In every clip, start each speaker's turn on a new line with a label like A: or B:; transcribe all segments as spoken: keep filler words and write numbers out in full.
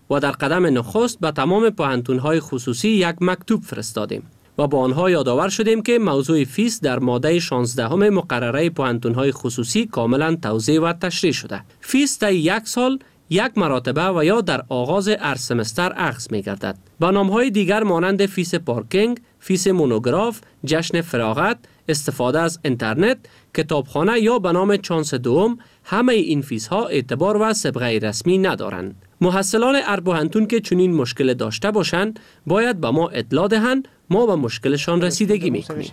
A: و در قدم نخست به تمام پوهنتون‌های خصوصی یک مکتوب فرستادیم و با آنها یادآور شدیم که موضوع فیس در ماده شانزده مقرره پوهنتون‌های خصوصی کاملا توضیح و تشریح شده. فیس طی یک سال یک مرتبه و یا در آغاز هر سمستر اخذ می گردد. به نام‌های دیگر مانند فیس پارکینگ، فیس مونوگراف، جشن فراغت، استفاده از اینترنت، کتابخانه یا به نام چانس دوم، همه این فیس ها اعتبار و سابقه رسمی ندارند. محصلان هر پوهنتون که چنین مشکل داشته باشند باید به ما اطلاع دهند، ما به مشکلشان رسیدگی میکنیم.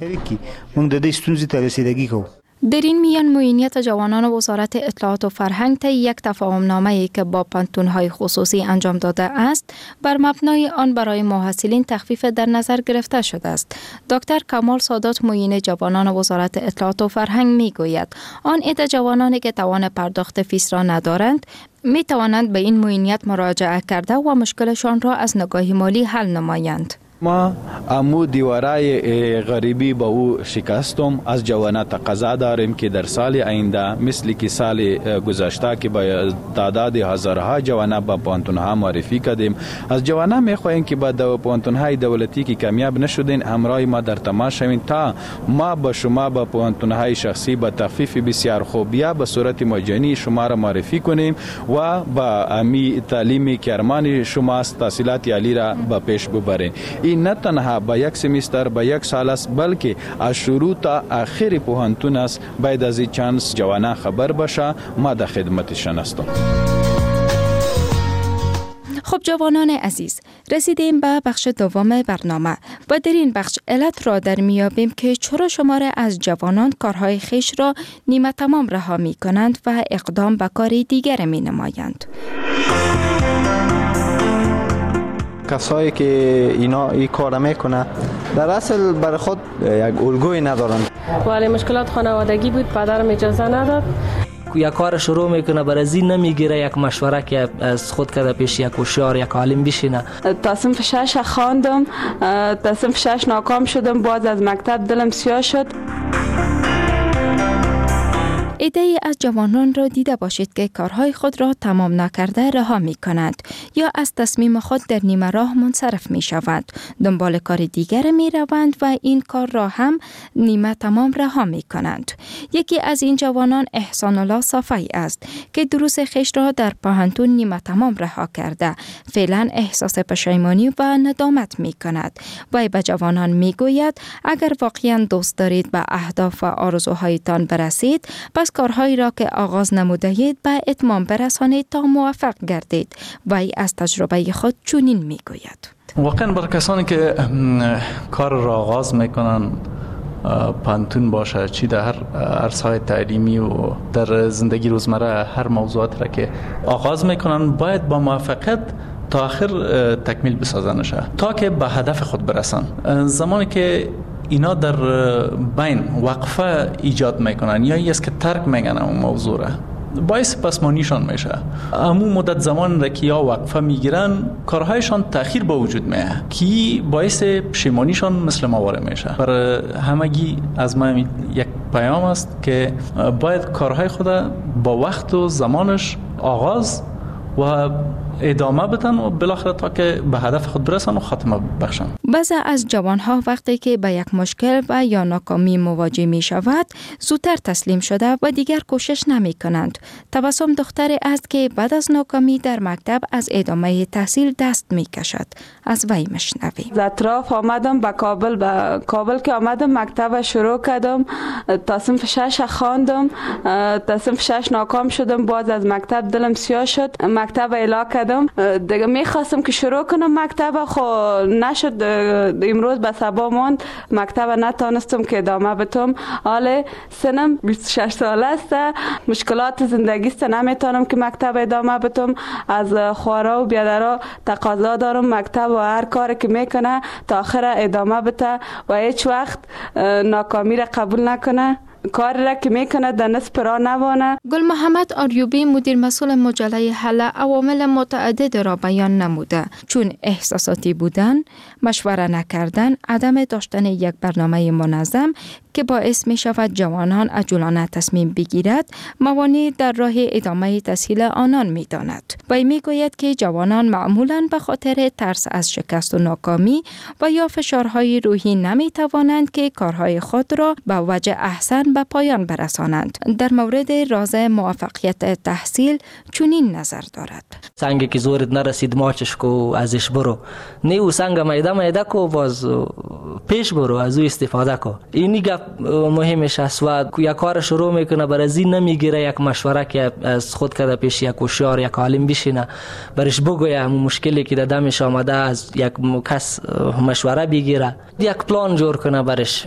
B: در این میان معینیت جوانان وزارت اطلاعات و فرهنگ طی یک تفاهم‌نامه‌ای که با پانتون‌های خصوصی انجام داده است، بر مبنای آن برای محصلین تخفیف در نظر گرفته شده است. دکتر کمال سادات معین جوانان وزارت اطلاعات و فرهنگ میگوید آن عده جوانانی که توان پرداخت فیس را ندارند می توانند به این معینیت مراجعه کرده و مشکلشان را از نگاه مالی حل نمایند.
C: ما امو دیوارای غریبی با او شکستم. از جوانان تقاضا داریم که در سال آینده مثل که سال گذشته که با تعداد هزارها جوانان با پانتونها معرفی کردیم، از جوانان میخواهیم که با پانتونهای دولتی که کامیاب نشدین همراه ما در تماس شوید تا ما با شما با پانتونهای شخصی با تخفیف بسیار خوب یا به صورت مجانی شما را معرفی کنیم و با امی تعلیمی که ارمان شماست تحصیلات عالی را به پیش ببریم. این نه تنها با یک سمستر با یک سال است بلکه از شروع تا آخر پوهنتون است. باید از این چانس جوانان خبر باشه. ما در خدمتشان هستیم.
B: خب جوانان عزیز، رسیدیم به بخش دوم برنامه و در این بخش علت را در میابیم که چرا شماره از جوانان کارهای خیش را نیمه تمام رها می کنند و اقدام به کار دیگر می نمایند.
D: کسایی که اینا این کار میکنه در اصل برای خود یک الگوی ندارن.
E: ولی مشکلات خانوادگی بود، پدرم اجازه نداد.
F: یک کار شروع میکنه برای زین نمیگیره یک مشوره که از خود کرده پیش یک هوشیار یک عالم بشینه.
E: تا صنف شش خواندم، تا صنف شش ناکام شدم، باز از مکتب دلم سیاه شد.
B: عده‌ای از جوانان را دیده باشید که کارهای خود را تمام نکرده رها می کنند یا از تصمیم خود در نیمه راه منصرف می شوند. دنبال کار دیگر می روند و این کار را هم نیمه تمام رها می کنند. یکی از این جوانان احسان الله صافی است که دروس خویش را در پوهنتون نیمه تمام رها کرده. فعلا احساس پشیمانی و ندامت می کند. و به جوانان می گوید اگر واقعا دوست دارید به اهداف و آرزوهایتان برسید، پس کارهایی را که آغاز نموده‌اید به اتمام برسانید تا موفق گردید. وی از تجربه خود چنین میگوید.
G: واقعا برای کسانی که کار را آغاز میکنن، پانتون باشه چی در هر عرصه‌های تعلیمی و در زندگی روزمره هر موضوعات را که آغاز میکنن باید با موفقیت تا آخر تکمیل بسازنشه تا که به هدف خود برسن. زمانی که اینا در بین وقفه ایجاد میکنن یا است که ترک میگن اون موضوع را، باعث پسمانیشان میشه. امو مدت زمان را که یا وقفه میگیرن کارهایشان تأخیر با وجود میه که باعث پشیمانیشان مثل مواره میشه. برای همگی از ما یک پیام است که باید کارهای خود با وقت و زمانش آغاز و ادامه بدن و بالاخره تا که به هدف خود برسن و خاتمه بخشن.
B: بعضی از جوانها وقتی که به یک مشکل و یا ناکامی مواجه می شود زودتر تسلیم شده و دیگر کوشش نمی کنند. تبسم دختری است که بعد از ناکامی در مکتب از ادامه تحصیل دست می کشد. از وی مشنویم.
E: از اطراف آمدم به کابل، به کابل که آمدم مکتب شروع کردم، تا صنف شش خواندم، تا صنف شش ناکام شدم، باز از مکتب دلم سیاه شد، مکتب اعلام کردم. دیگه میخواستم که شروع کنم مکتب، خو نشد. امروز به صبا ماند مکتب نتانستم که ادامه بدم. حالا سنم بیست و شش ساله است، مشکلات زندگی است، نمیتونم که مکتب ادامه بدم. از خوارا و بیادرها تقاضا دارم مکتب و هر کاری که میکنه تا آخر ادامه بده و هیچ وقت ناکامی را قبول نکنه. کار را که میکنه در نصف راه نمانه.
B: گل محمد آریوبی مدیر مسئول مجله حل عوامل متعدد را بیان نموده، چون احساساتی بودن، مشوره نکردن، عدم داشتن یک برنامه منظم، که باعث می شود جوانان عجولانه تصمیم بگیرد موانع در راه ادامه تسهیل آنان می داند. وی می گوید که جوانان معمولاً به خاطر ترس از شکست و ناکامی و یا فشارهای روحی نمی توانند که کارهای خود را به وجه احسن به پایان برسانند. در مورد راز موفقیت تحصیل چنین نظر دارد.
F: سنگی که زورت نرسید ماچش کو ازش برو، نیو سنگ میده میده کو باز پیش برو از او استفاده کو. اینی گپ مهمش است و یک کار شروع میکنه بر از این نمیگیره یک مشوره که از خود کرده پیش یک هوشیار یک عالم بشینه برش بگویه همون مشکلی که دمش آمده از یک کس مشوره بگیره، یک پلان جور کنه برش،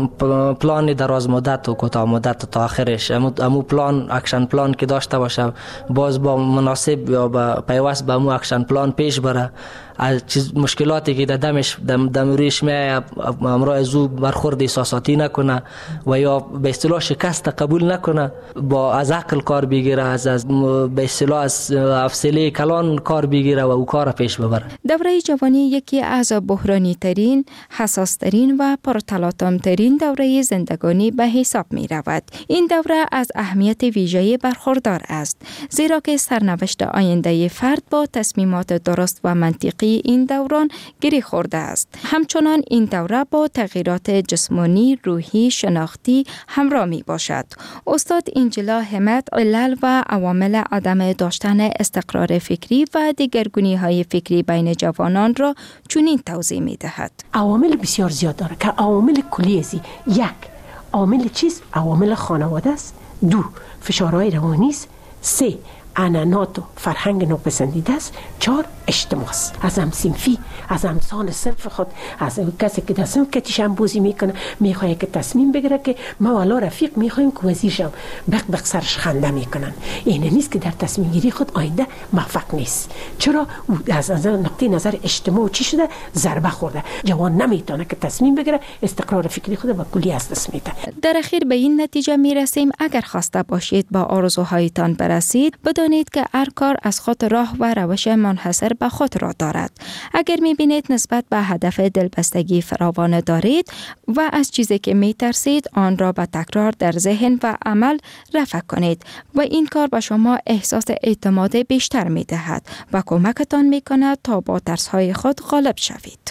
F: پلان دراز مدت و کوتاه مدت تا آخرش. امو پلان اکشن پلان که داشته باشه باز با مناسب یا با پیوست به امو اکشن پلان پیش بره. از چیز مشکلاتی که دمش دم دمریش میاد امرای زو برخورد احساساتی نکنه و یا به اصطلاح شکست قبول نکنه، با از عقل کار بگیره، از از به اصطلاح از حوصله کلان کار بگیره و او کار پیش ببره.
B: دوره جوانی یکی از بحرانی ترین، حساس ترین و پرتلاطم ترین دوره زندگانی به حساب می رود. این دوره از اهمیت ویژه‌ای برخوردار است، زیرا که سرنوشت آینده فرد با تصمیمات درست و منطقی این دوران گره خورده است. همچنان این دوره با تغییرات جسمانی، روحی، شناختی همراه می باشد. استاد انجلا همت علل و عوامل عدم داشتن استقرار فکری و دگرگونی‌های فکری بین جوانان را چنین توضیح می دهد.
H: عوامل بسیار زیاد داره که عوامل کلی است. یک، عوامل چیست؟ عوامل خانواده است. دو، فشارهای روانی است. سه، عنعنات و فرهنگ ناپسندیده است. چهار، اجتماع است. از هم صنفی، از همسان صنف خود، از کسی که در صنف کتیش هم بازی میکنه میخواد که تصمیم بگیره که ما والا رفیق میخوایم که وزیر شم، بق بق سرش خنده میکنن. این نیست که در تصمیم گیری خود آینده موفق نیست. چرا؟ از از نقطه نظر اجتماع چی شده؟ ضربه خورده. جوان نمیتونه که تصمیم بگیره، استقرار فکری خود با کلی از دست میده.
B: در اخیر به این نتیجه میرسیم اگر خواسته باشید با آرزوهایتان برسید، بدانید که هر کار از خود راه و روش منحصر به خود را دارد. اگر می‌بینید نسبت به هدف دلبستگی فراوان دارید و از چیزی که می‌ترسید آن را به تکرار در ذهن و عمل رفع کنید و این کار به شما احساس اعتماد بیشتر می‌دهد و کمکتان می‌کند تا با ترس‌های خود غالب شوید.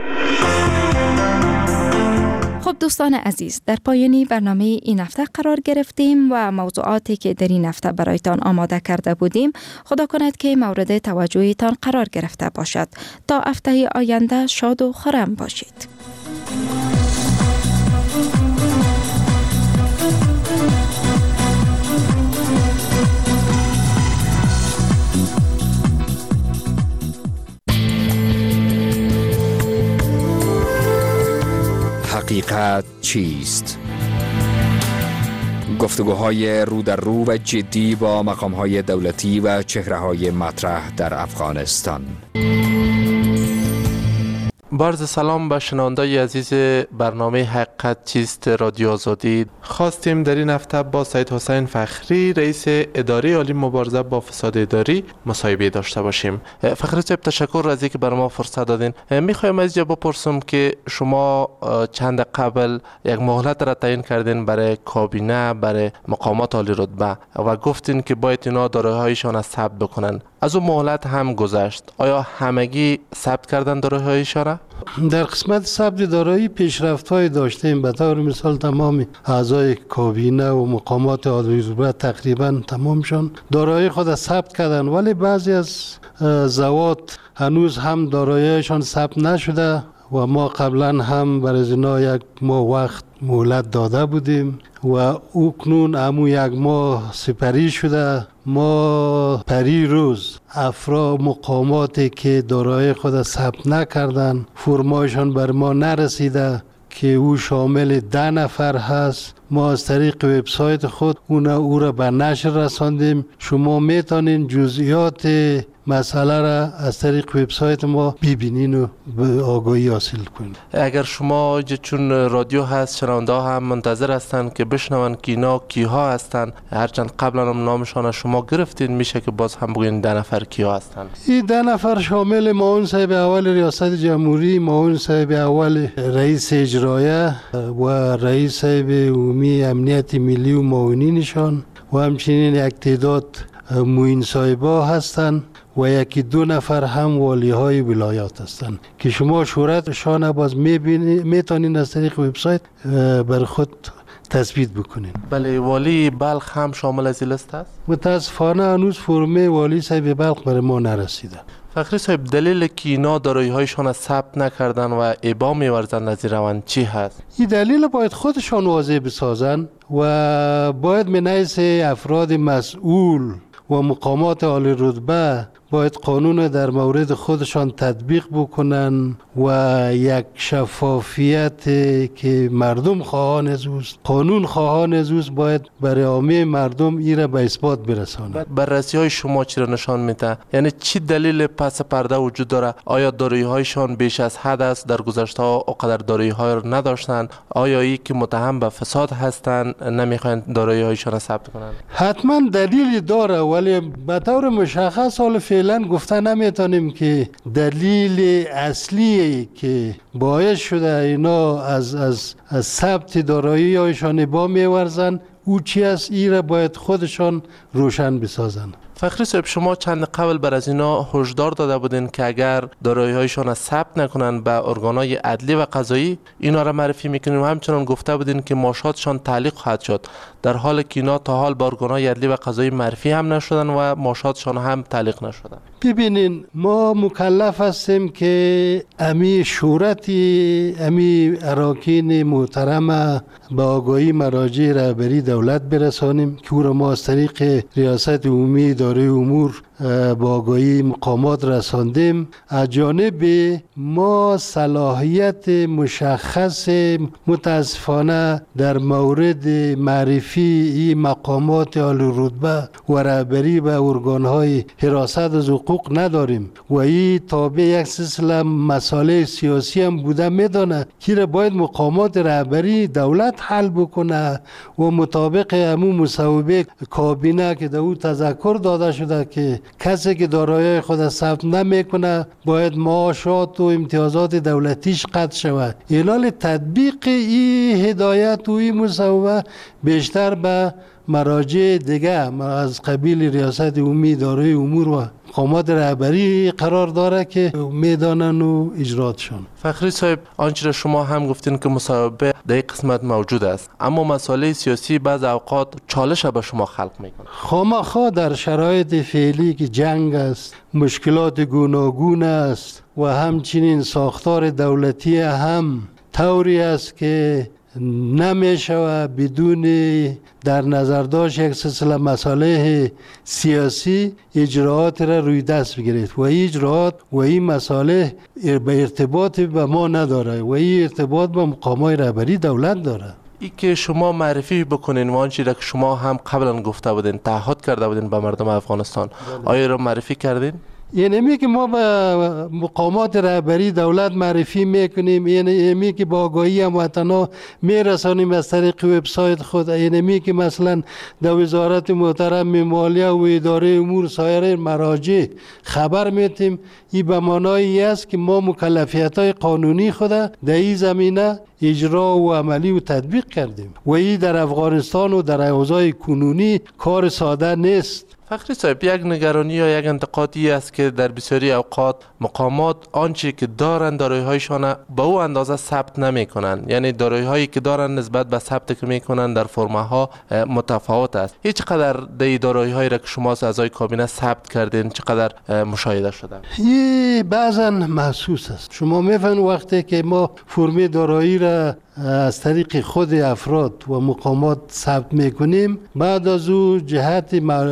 B: خب دوستان عزیز، در پایانی برنامه این هفته قرار گرفتیم و موضوعاتی که در این هفته برایتان آماده کرده بودیم خدا کند که مورد توجهتان قرار گرفته باشد. تا هفته آینده شاد و خرم باشید.
I: حقیقت چیست؟ گفتگوهای رو در رو و جدی با مقام‌های دولتی و چهره‌های مطرح در افغانستان.
J: عرض سلام به شنوندگان عزیز برنامه حقیقت چیست رادیو آزادی. خواستیم در این هفته با سید حسین فخری رئیس اداره عالی مبارزه با فساد اداری مصاحبه داشته باشیم. فخری صاحب تشکر از اینکه برای ما فرصت دادین. میخوایم از اینجا بپرسم که شما چند قبل یک مهلت را تعیین کردین برای کابینه، برای مقامات عالی رتبه و گفتین که باید اینا دارایی‌هایشان را ثبت بکنن. از اون مهلت هم گذشت. آیا همگی ثبت کردن دارایی‌هایشان را؟
K: در قسمت ثبت دارایی پیشرفت‌های داشتیم. به طور مثال تمام اعضای کابینه و مقامات عالی رتبه تقریبا تمامشان دارایی خود ثبت کردن، ولی بعضی از زوات هنوز هم داراییشان ثبت نشده و ما قبلا هم برای اینا یک ماه وقت مهلت داده بودیم و او کنون همو یک ماه سپری شده. ما پری روز افراد مقاماتی که دارایی خود ثبت نکردن فرمایشان بر ما نرسیده که او شامل ده نفر هست، ما از طریق وبسایت خود اون او را به نشر رساندیم. شما میتونین جزئیات مسئله را از طریق وبسایت ما ببینین و به آگاهی حاصل کنین.
J: اگر شما چون رادیو هست شنونده هم منتظر هستن که بشنون که اینا کیها هستن، هرچند قبلا هم نامشان از شما گرفتین، میشه که باز هم بگین ده نفر کیها هستن؟
K: این ده نفر شامل معاون صاحب اول ریاست جمهوری، معاون صاحب اول رئیس اجرایه و رئیس صاحب عمومی امنیت ملی و معاونینشان و همچنین یک تعداد معین صاحبا هستند و یکی دو نفر هم والی های ولایات هستند که شما شهرتشان باز میتونین از طریق وبسایت بر خود تثبیت بکنین.
J: بله، والی بلخ هم شامل از این لیست است؟
K: متاسفانه هنوز فرمه والی صاحب بلخ بر ما نرسیده.
J: فخری صاحب، دلیل که اینا دارایی هایشان را ثبت نکردن و ابا میورزن از این روند چی هست؟
K: این دلیل باید خودشان واضح بسازن و باید من حیث افراد مسئول و مقامات عالی رتبه باید قانون در مورد خودشان تطبیق بکنن و یک شفافیت که مردم خواهان از اوست، قانون خواهان از اوست، باید برای عامه مردم این را به اثبات برسانند.
J: بررسی های شما چی را نشان میده؟ یعنی چی دلیل پس پرده وجود داره؟ آیا دارایی هایشان بیش از حد است؟ در گذشته ها اقدر دارایی های را نداشتند؟ آیا ای که متهم به فساد هستند نمیخواین دارایی هایشان را ثبت کنند؟
K: حتما دلیلی داره، ولی به طور مشخص حال فعلا گفته نمیتونیم که دلیل اصلی که باعث شده اینا از از از ثبت دارایی هایشان با میورزن او چی است، این را باید خودشان روشن بسازن.
J: فخری صاحب، شما چند قبل بر از اینا هشدار داده بودین که اگر دارایی هایشان را ثبت نکنن به ارگانهای عدلی و قضایی اینا را معرفی میکنیم و همچنان گفته بودین که ماشاتشان تعلیق خواهد شد، در حالی که اینا تا حال به ارگانهای عدلی و قضایی معرفی هم نشدن و ماشاتشان هم تعلیق نشدن.
K: ببینین، ما مکلف هستیم که امی شورتی امی اراکین محترم به آگاهی مراجع رهبری دولت برسانیم که او را ما از طریق ریاست عمومی اداره امور با آگاهی مقامات رساندیم. از جانب ما صلاحیت مشخص متاسفانه در مورد معرفی این مقامات عالی رتبه و رهبری به ارگان‌های حراست از حقوق نداریم و این تابع یک سلسله مسائل سیاسی هم بوده میدانه که را باید مقامات رهبری دولت حل بکنه و مطابق همون مصوبه کابینه که در او تذکر داده شده که کسی که دارایی خود ثبت نمیکنه باید معاشات و امتیازات دولتیش قطع شود. علال تطبیق این هدایت و این مصوبه بیشتر به مراجع دیگه از قبیل ریاست عمومی اداره امور و مقامات رهبری قرار داره که میدانن و اجراتشون.
J: فخری صاحب، آنچه را شما هم گفتین که مصوبه در این قسمت موجود است، اما مسائل سیاسی بعض اوقات چالش به شما خلق میکنه.
K: خامخا در شرایط فعلی که جنگ است، مشکلات گوناگون است و همچنین ساختار دولتی هم طوری است که نمیشه بدون در نظر داشت یک سلسله مسائل سیاسی اجراعات را روی دست بگیرید و این اجراعات و این مسائل به ارتباط به ما نداره و این ارتباط به مقامات رهبری دولت داره.
J: ای که شما معرفی بکنین و آنچه را که شما هم قبلا گفته بودین تعهد کرده بودین به مردم افغانستان، آیا را معرفی کردین؟
K: یعنی می که ما به مقامات رهبری دولت معرفی میکنیم، یعنی می که با آگاهی هموطنا میرسانیم از طریق وبسایت خود، یعنی می که مثلا در وزارت محترم مالیه و اداره امور سایر مراجع خبر میتیم. این به معنای است که ما مکلفیت های قانونی خود در این زمینه اجرا و عملی و تطبیق کردیم و این در افغانستان و در اوضاع کنونی کار ساده نیست.
J: فخری صاحب، یک نگرانی یا یک انتقادی است که در بسیاری اوقات مقامات آنچه که دارن دارایی هایشان به او اندازه ثبت نمی کنن، یعنی دارایی هایی که دارن نسبت به ثبت که می کنن در فرمه ها متفاوت است. هیچ قدر در دارایی هایی را که شما از اعضای کابینه ثبت کردین چقدر مشاهده شده؟
K: این بعضا محسوس است. شما میفهمید وقتی که ما فرمه دارایی را از طریق خود افراد و مقامات ثبت میکنیم، بعد از او جهت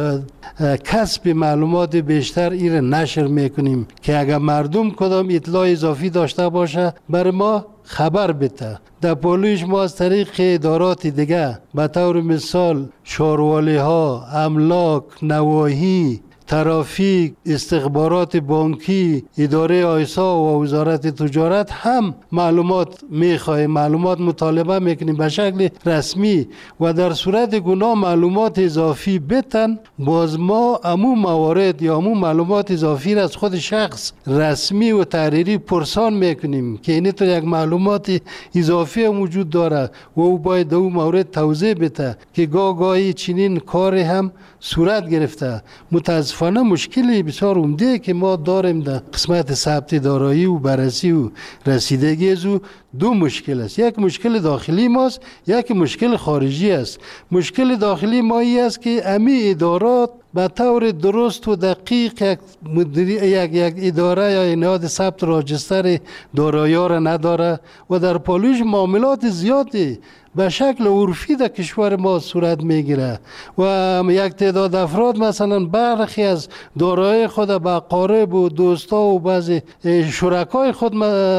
K: کسب معلومات بیشتر این نشر میکنیم که اگر مردم کدام اطلاع اضافی داشته باشه بر ما خبر بده. در پالویش ما از طریق ادارات دیگه به طور مثال شاروالی ها، املاک، نواحی، ترافیک، استخبارات بانکی، اداره آیسا و وزارت تجارت هم معلومات میخواهیم، معلومات مطالبه میکنیم به شکل رسمی و در صورت گناه معلومات اضافی بتن، باز ما امو موارد یا امو معلومات اضافی را از خود شخص رسمی و تحریری پرسان میکنیم که این تو یک معلومات اضافی موجود داره و او باید او مورد توضیح بده که گاه گاهی چنین کار هم صورت گرفته. متاسفانه مشکلی بسیار عمده که ما داریم در قسمت ثبت دارایی و بررسی و رسیدگی از او دو مشکل است. یک مشکل داخلی ماست، یک مشکل خارجی است. مشکل داخلی ما ای است که امی ادارات به طور درست و دقیق یک, یک, یک اداره یا نهاد ثبت راجستر دارایی را نداره و در پالوش معاملات زیادی به شکل عرفی در کشور ما صورت میگیره و یک تعداد افراد مثلا برخی از دارایی خود به اقارب و دوستا و بعضی شرکای خود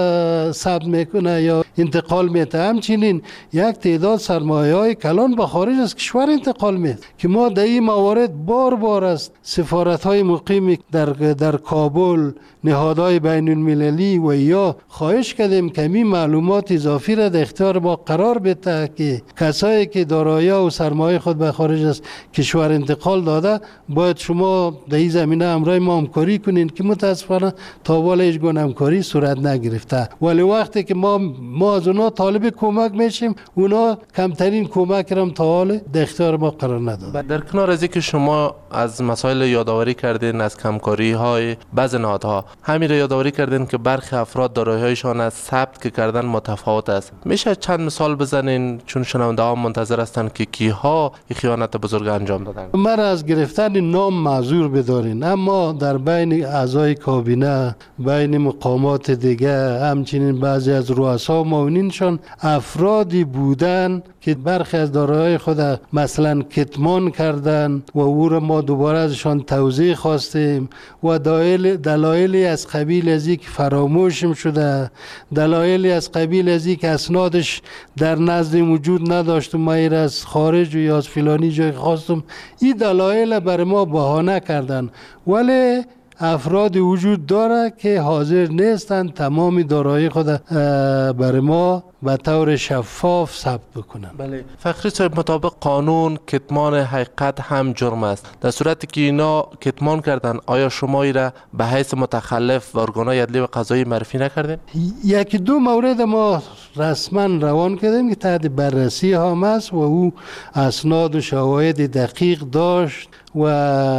K: ثبت میکنه یا انتقال میده. همچنین یک تعداد سرمایه های کلان به خارج از کشور انتقال میده که ما در این موارد بار بار است سفارت های مقیم در در کابل، نهادهای بین المللی و یا خواهش کردیم که این معلومات اضافی را در اختیار ما قرار بده که کسایی که دارایی و سرمایه خود به خارج از کشور انتقال داده باید شما در این زمینه همراه ما همکاری کنین که متاسفانه تا حالا هیچ گونه همکاری صورت نگرفته. ولی وقتی که ما ما از اونا طالب کمک میشیم اونا کمترین کمک را تا حال در اختیار ما قرار ندادن.
J: در کنار از اینکه شما از مسائل یادآوری کردین از کمکاری های بعضی نهادها، همین را یادآوری کردین که برخی افراد دارایی هایشان از ثبت که کردن متفاوت است. میشه چند مثال بزنین چون شنونده ها منتظر هستند که کیها این خیانت بزرگ انجام دادن؟
K: من از گرفتن نام معذور بدارین، اما در بین اعضای کابینه، بین مقامات دیگه، همچنین بعضی از رؤسا و معاونینشان افرادی بودن که برخی از دارایی خود مثلا کتمان کردن و او را ما دوباره ازشان توضیح خواستیم و دلایل دلایلی از قبیل از اینکه فراموشم شده، دلایلی از قبیل از اینکه اسنادش در نزد وجود نداشت و ما ایر از خارج و یا از فلانی جای خواستم، این دلایل برای ما بهانه کردن. ولی افراد وجود داره که حاضر نیستند تمام دارایی خود برای ما به طور شفاف ثبت بکنن.
J: بله فخری صاحب، مطابق قانون کتمان حقیقت هم جرم است. در صورتی که اینا کتمان کردن آیا شما ای را به حیث متخلف و ارگانهای عدلی و قضایی معرفی نکردین؟
K: یکی دو مورد ما رسما روان کردیم که تحت بررسی هم است و او اسناد و شواهد دقیق داشت و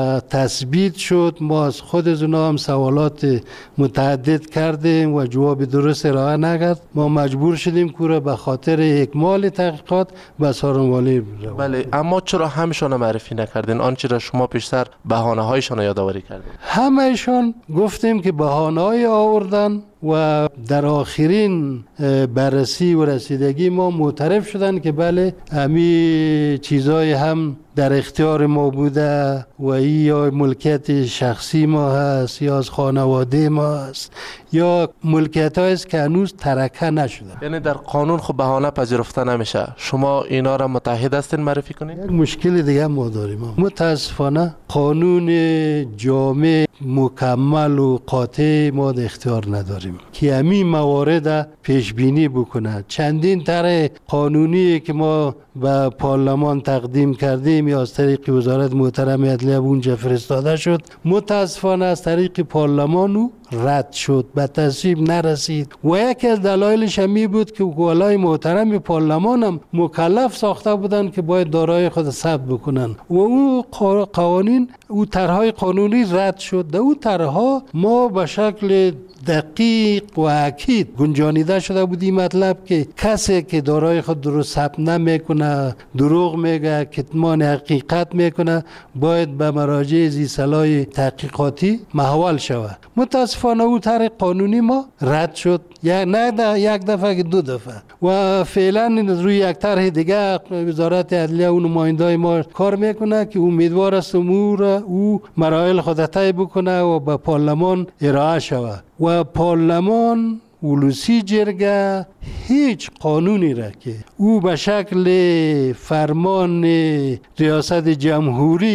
K: تثبیت شد. ما از خود از اونا هم سوالات متعدد کردیم و جواب درست ارائه نکرد. ما مجبور شدیم که به خاطر اکمال تحقیقات به سارنوالی روان.
J: بله، اما چرا همشون معرفی نکردین؟ آنچه را شما پیشتر بهانه هایشان یادآوری کردین.
K: همهشان گفتیم که بهانه های آوردن و در آخرین بررسی و رسیدگی ما معترف شدن که بله همی چیزای هم در اختیار ما بوده و ای یا ملکیت شخصی ما هست یا از خانواده ما هست یا ملکیت هایی است که هنوز ترکه نشده.
J: یعنی در قانون خب بهانه پذیرفته نمیشه. شما اینا را متحد هستین معرفی کنید؟
K: یک مشکل دیگه ما داریم. متاسفانه قانون جامع مکمل و قاطع ما در اختیار نداریم که همین موارد پیش بینی بکنه. چندین طرح قانونی که ما به پارلمان تقدیم کردیم یا از طریق وزارت محترم عدلیه اونجا فرستاده شد، متاسفانه از طریق پارلمان او رد شد، به تصویب نرسید و یکی از دلایلش همی بود که وکلای محترم پارلمان هم مکلف ساخته بودن که باید دارایی خود ثبت بکنن و او قوانین او طرحهای قانونی رد شد. در او طرحها ما به شکل دقیق و اکید گنجانیده شده بود این مطلب که کسی که دارایی خود درست ثبت نمیکنه، دروغ میگه، کتمان حقیقت میکنه، باید به مراجع ذی صلاح تحقیقاتی محول شود. متاسفانه او طرح قانونی ما رد شد، نه یک دفعه که دو دفعه و فعلا روی یک طرح دیگه وزارت عدلیه و نمایندای ما کار میکنه که امیدوار است امور او مراحل خود طی بکنه و به پارلمان ارائه شود و پارلمان ولوسی جرگه هیچ قانونی را که او به شکل فرمان ریاست جمهوری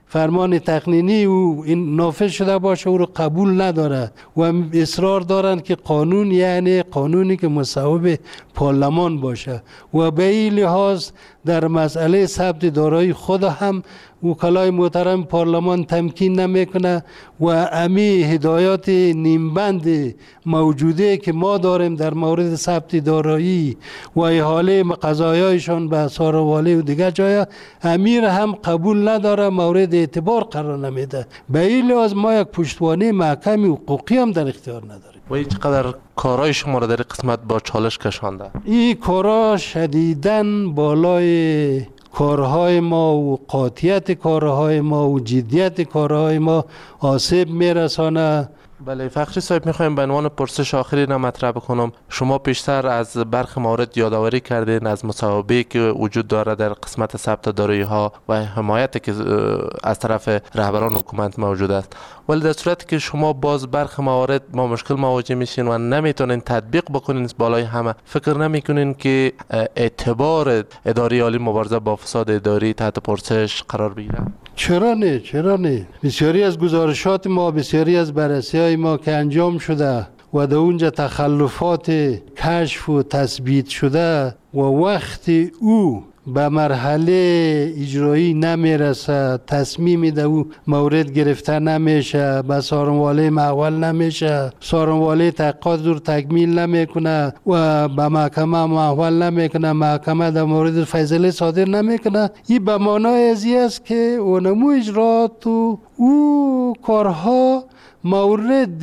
K: فرمان تقنینی او این نافذ شده باشه او رو قبول نداره و اصرار دارند که قانون یعنی قانونی که مصوب پارلمان باشه و به این لحاظ در مسئله ثبت دارایی خود هم وکلای محترم پارلمان تمکین نمیکنه و امی هدایات نیمبند موجوده که ما داریم در مورد ثبت دارایی و احاله قضایایشان به ساروالی و دیگر جای امیر هم قبول نداره، مورد اعتبار قرار نمیده. به این لحاظ ما یک پشتوانه محکم حقوقی هم در اختیار نداریم.
J: و چقدر کارهای شما را در قسمت با چالش کشانده؟ این
K: کارها شدیداً بالای کارهای ما و قاطعیت کارهای ما و جدیت کارهای ما آسیب میرسانه.
J: بله فخری صاحب، میخوایم به عنوان پرسش آخری را مطرح بکنم. شما پیشتر از برخی موارد یادآوری کردین از مصوبه‌ای که وجود داره در قسمت ثبت دارایی ها و حمایتی که از طرف رهبران حکومت موجود است، ولی در صورتی که شما باز برخی موارد با مشکل مواجه میشین و نمیتونین تطبیق بکنین بالای همه، فکر نمیکنین که اعتبار اداره عالی مبارزه با فساد اداری تحت پرسش قرار بگیره؟
K: چرا نه؟ چرا نه؟ بسیاری از گزارشات ما، بسیاری از بررسی های ما که انجام شده و در اونجا تخلفات کشف و تثبیت شده و وقتی او به مرحله اجرایی نمیرسه، تصمیم در او مورد گرفته نمیشه، به سارنواله محول نمیشه، سارنواله تحقیقات رو تکمیل نمیکنه و به محکمه محول نمیکنه، محکمه در مورد فیصله صادر نمیکنه، این به معنای ازی است که اونمو اجرات و او کارها مورد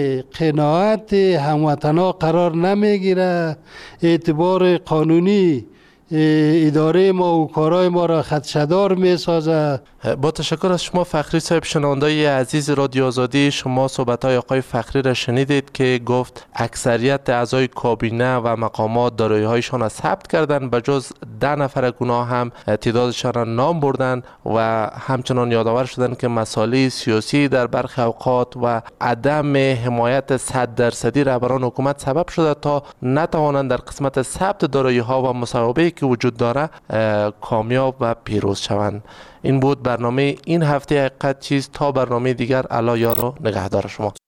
K: قناعت هموطنا قرار نمیگیره، اعتبار قانونی اداره ما و کارهای ما را خدشه‌دار می سازه.
J: با تشکر از شما فخری صاحب. شنوندای عزیز رادیو آزادی، شما صحبت‌های آقای فخری را شنیدید که گفت اکثریت اعضای کابینه و مقامات دارایی‌هایشان را ثبت کردند، به جز ده نفر گناه هم تعدادشان را نام بردند و همچنان یادآور شدند که مسائل سیاسی در برخی اوقات و عدم حمایت صد درصدی رهبران حکومت سبب شده تا نتوانند در قسمت ثبت دارایی‌ها و مصوبه‌ای که وجود داره کامیاب و پیروز شوند. این بود برنامه این هفته حقیقت چیست. تا برنامه دیگر، الله یار و نگهدار شما.